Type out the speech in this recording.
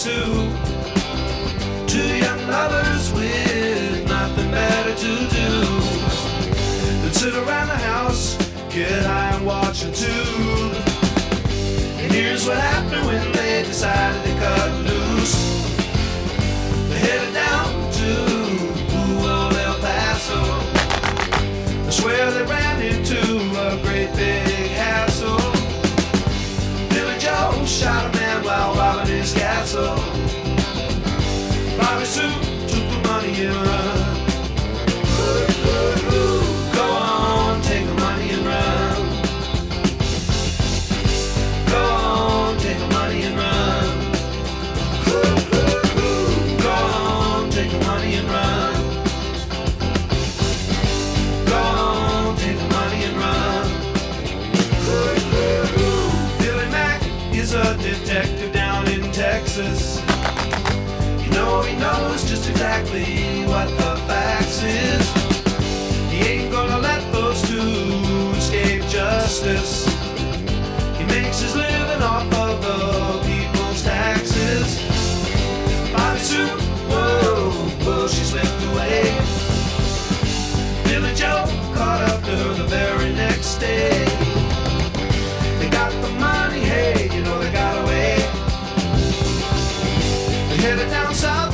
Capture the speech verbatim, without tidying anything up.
Sue. Two young lovers with nothing better to do than sit around the house, get high and watch a tube. And here's what happened when they decided they cut loose. They headed down to old El Paso. I swear they ran into a great big hassle. Billy Joe shot a man while robbing his castle. Bobby Sue took the money and run. Ooh, ooh, ooh. Go on, take the money and run. Go on, take the money and run. Ooh, ooh, ooh. Go on, take the money and run. Go on, take the money and run. Ooh, ooh, ooh. Billy Mack is a detective down in Texas. No, he knows just exactly what the facts is. He ain't gonna let those two escape justice. He makes his living off of the people's taxes. Bobby Sue, whoa, whoa, she slipped away. Billy Joe caught up to her the very next day. They got the money, hey, you know they got away. They headed down south